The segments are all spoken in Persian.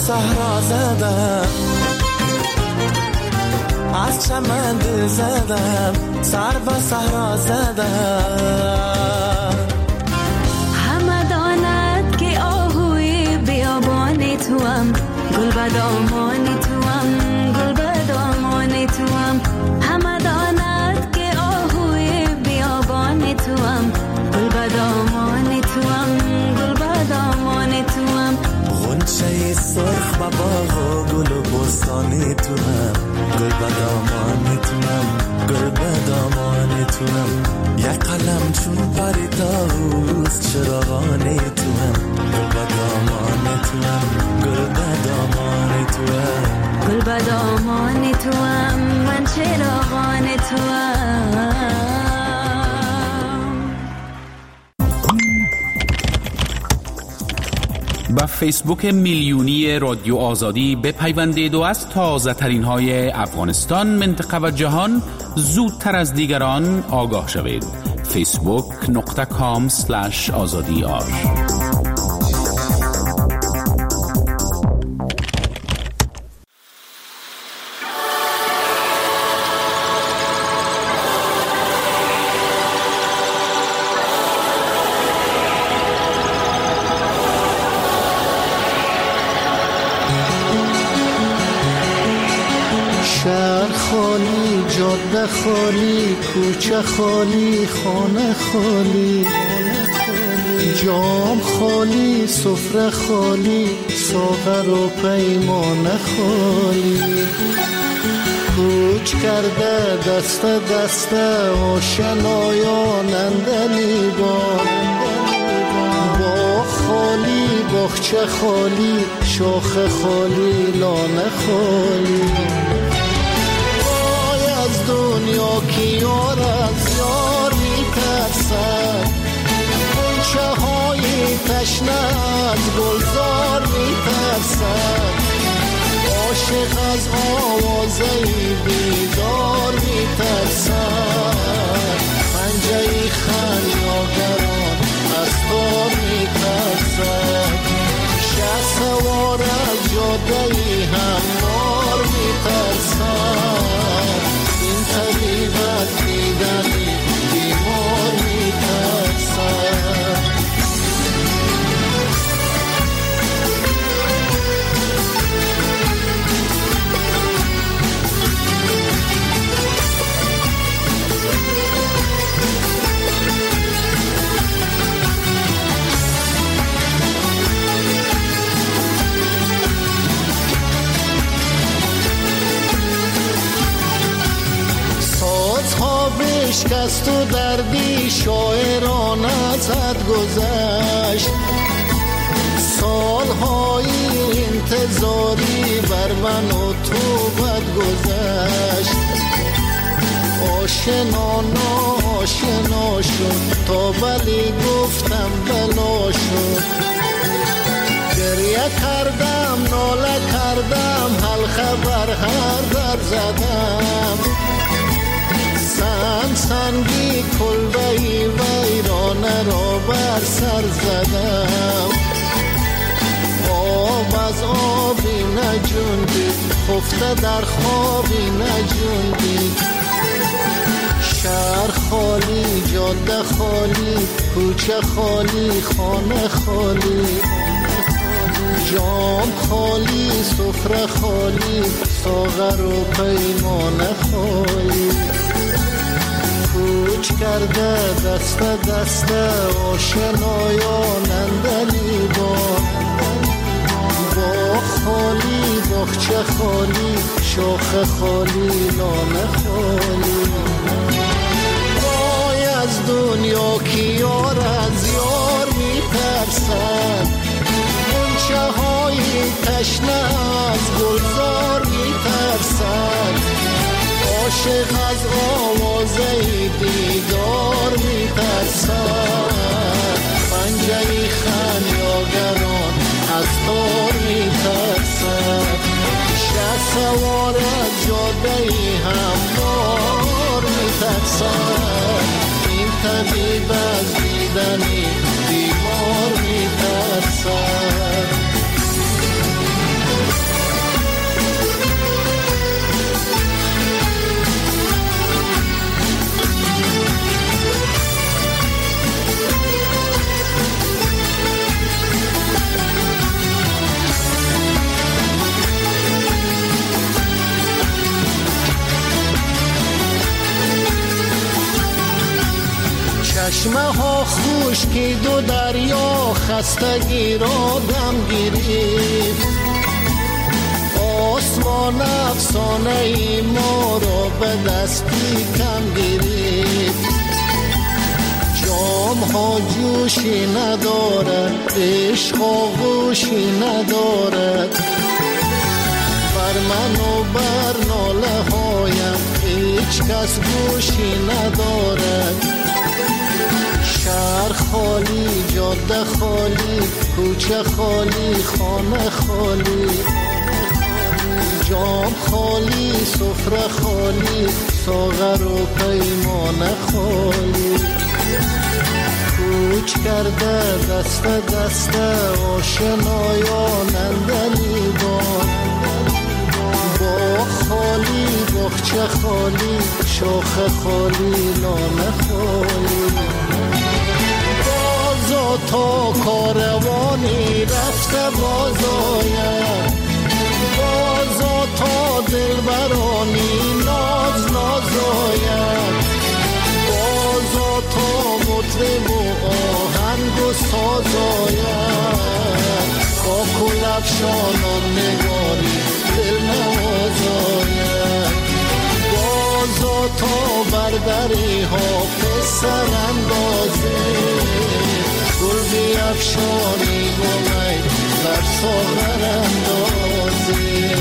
صحرا زدم، از چمن دل زدم، سر به صحرا زدم. همه داند که آهوی بیابان توام، گل به دامان توام، گل به دامان توام. همه داند که آهوی بیابان توام، گل به دامان توام، گل به دامان توام. غنچه سرخ به باغ و گل و بستان توام، گل به دامان توام، گل به دامان توام. یک قلم چون پری طاووس چراغان توام، گل به دامان توام، گل به دامان توام، گل به دامان توام، من چراغان توام. با فیسبوک میلیونی رادیو آزادی بپیوندید و از تازه ترین های افغانستان، منطقه و جهان زودتر از دیگران آگاه شوید. facebook.com/azadiar. خالی، جاده خالی، کوچه خالی، خانه خالی، جام خالی، سفره خالی، ساغر و پیمانه خالی. کوچ کرده دست دست آشنایان اندلی با خالی، باغچه خالی، شاخ خالی، لانه خالی. دنیا کی یار از یار میترسد، غنچه های تشنه از گلزار میترسد. عاشق از آوازه بیدار میترسد، پنجه خمیازگران از تار میترسد. شه سوار از جاده هموار میترسد، طبیب از دیدنی بیمار میترسد. بشکست و دردی شاعران از حد گذشت، سالهای انتظاری بر من و تو بد گذشت. آشنا ناشنا شد تا بلی گفتم بلا شد. گریه کردم ناله کردم حلقه بر هر در زدم. سنگی کلبهی ویرانه را بر سر زدم. آب از آبی نجوندی، خفته در خوابی نجوندی. شهر خالی، جاده خالی، کوچه خالی، خانه خالی. جام خالی، سفره خالی، ساغر و پیمانه خالی. کوچ کرده دست دست آشنایان اندلی با خالی، باغچه خالی، شاخ خالی، لانه خالی. وای از دنیا کی یار از یار میترسد، غنچه های تشنه از گلزار میترسد. عاشق از آوازه دیدار میترسد، پنجه خمیازگران از تار میترسد. شه سوار از جاده هموار میترسد، این طبیب از دیدنی بیمار میترسد. چشمه ها خشکید و دریا خستگی را دم گرفت. آسمان افسانه ای ما را به دستی کم گرفت. جام ها جوشی ندارد، عشق آغوشی ندارد. بر من و بر ناله هایم هیچ کس گوشی ندارد. شهر خالی، جاده خالی، کوچه خالی، خانه خالی. جام خالی، سفره خالی، ساغر و پیمانه خالی. کوچ کرده دست دست آشنایان اندلیبان. باغ خالی، باغچه خالی، شاخه خالی، لانه خالی. بازا تا کاروانی رفته بازاید، بازا تا دلبرانی ناز نازاید. بازا تا مطرب و آهنگ و سازاید. کاکل افشانان نگاری دل نوازاید. بازا تا بردری ها پسر اندازه. گل بی افشانی گمید بر ساغر اندازه.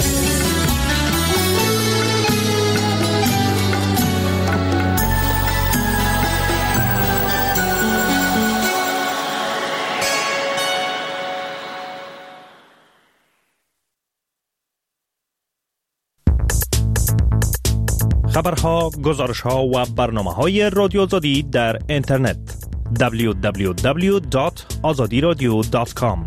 خبرها، گزارشها و برنامه‌های رادیو آزادی در اینترنت www.azadiradio.com.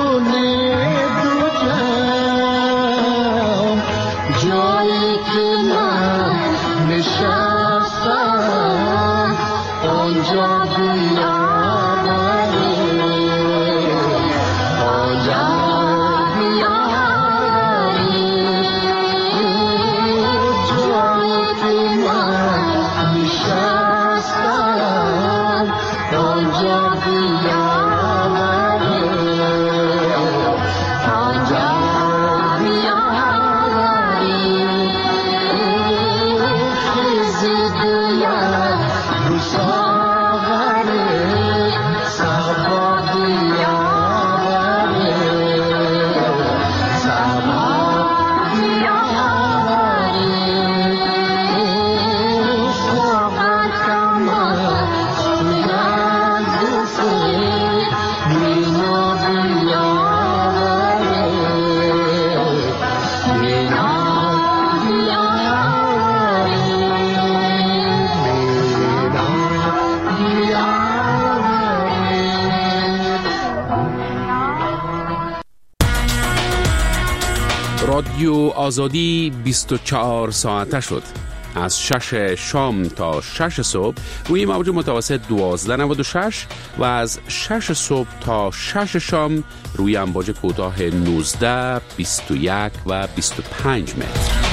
رادیو آزادی 24 ساعته شد. از 6 شام تا 6 صبح روی موج متوسط 1296 و از 6 صبح تا 6 شام روی امواج کوتاه 19، 21 و 25 متر.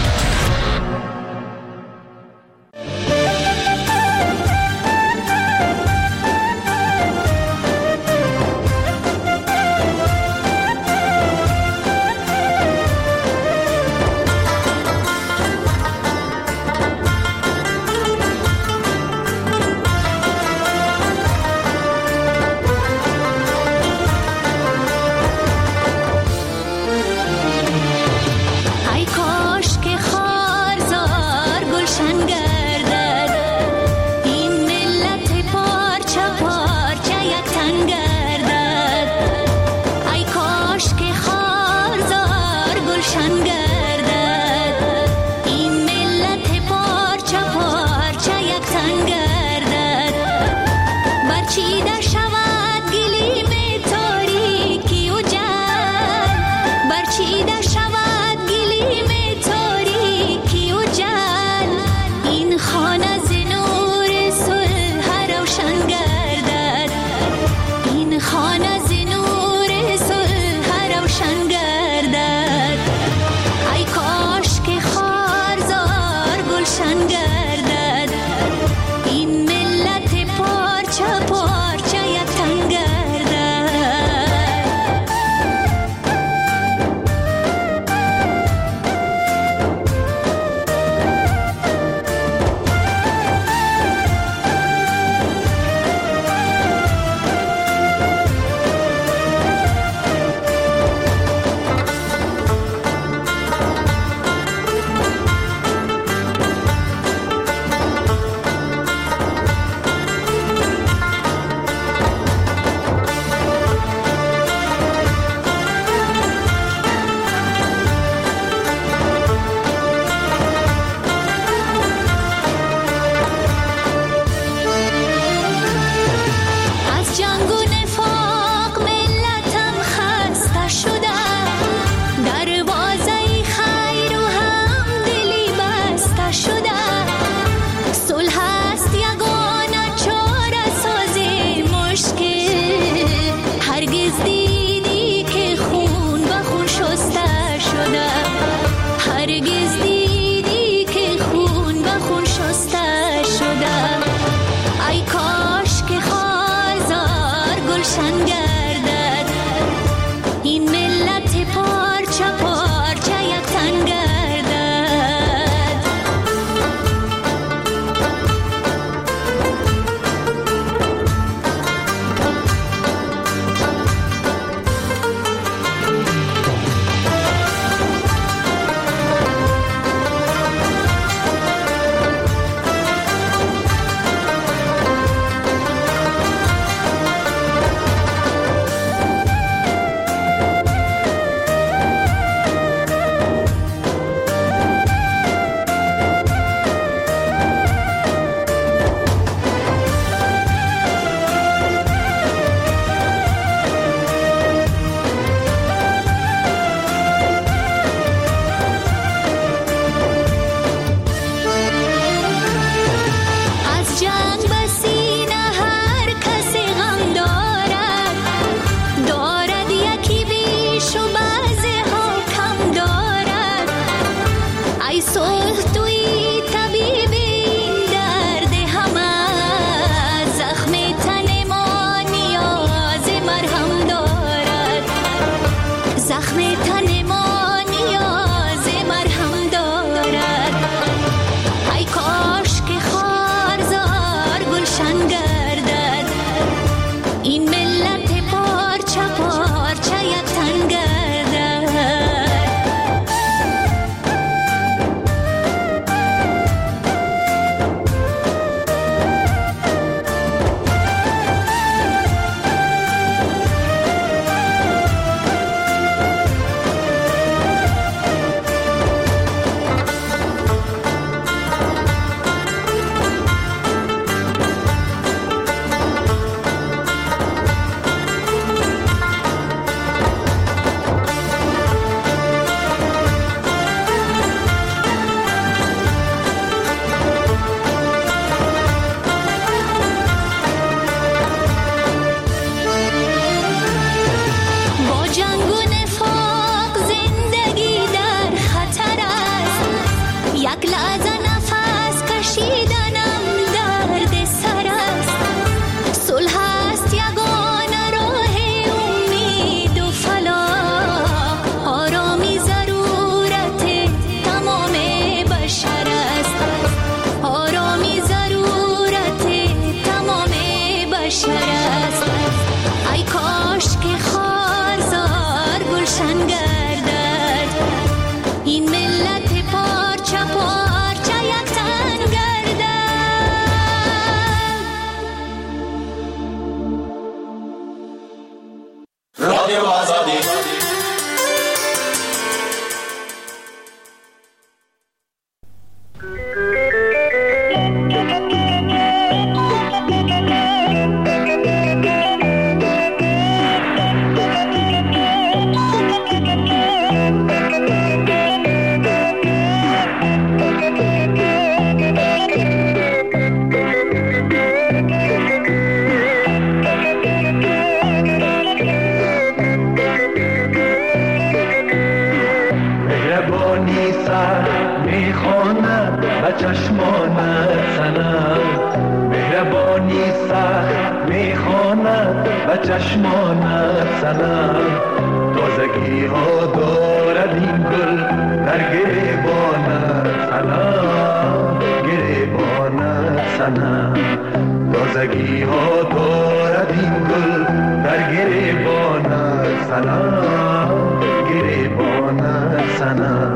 و چشمانت سنم تازگی ها دارد این گل در گریبانت سنم گریبانت سنم تازگی ها دارد این گل در گریبانت سنم گریبانت سنم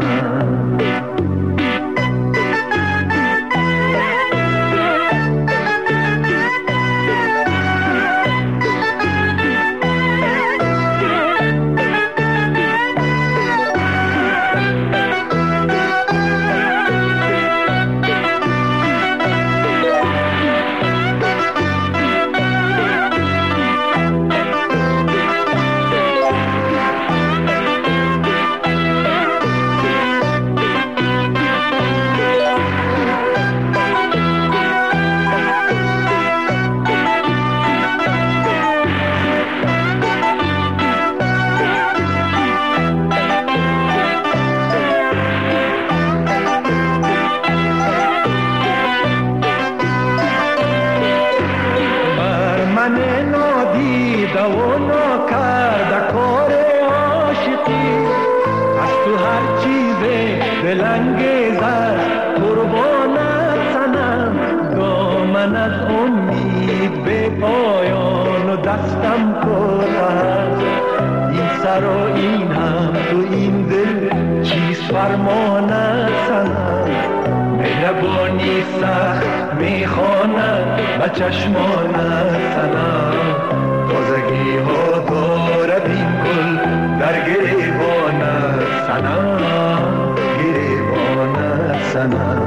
چشمانت سنم تازگی ها دارد این گل در گریبانت سنم گریبانت سنم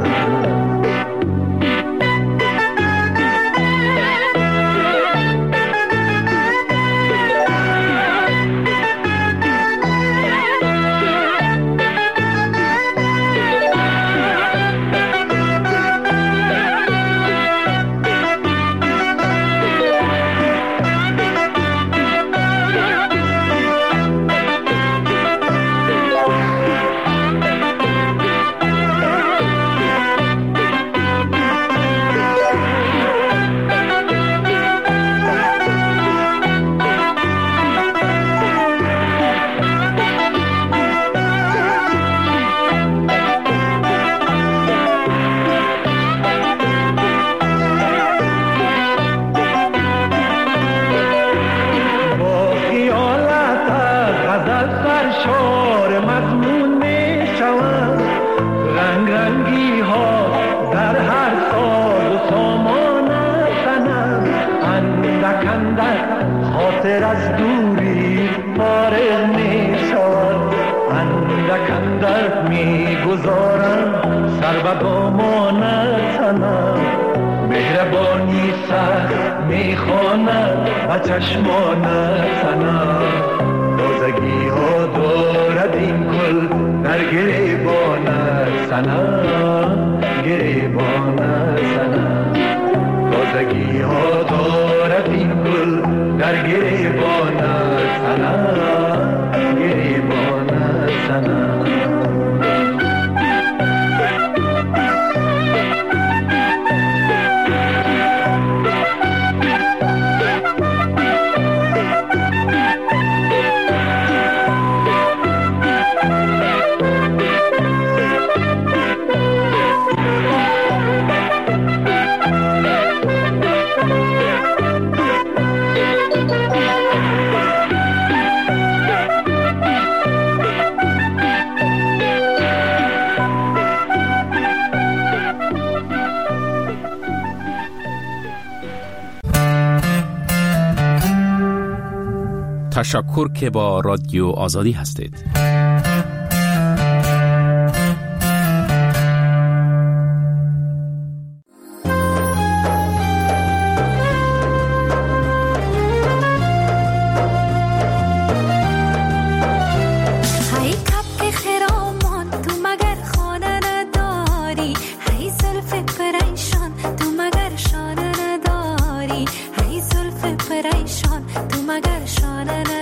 چشمانت سنم تازگی ها دارد این گل در گریبانت سنم گریبانت سنم تازگی ها دارد این گل در گریبانت سنم گریبانت سنم تشکر که با رادیو آزادی هستید. تو مگر شانه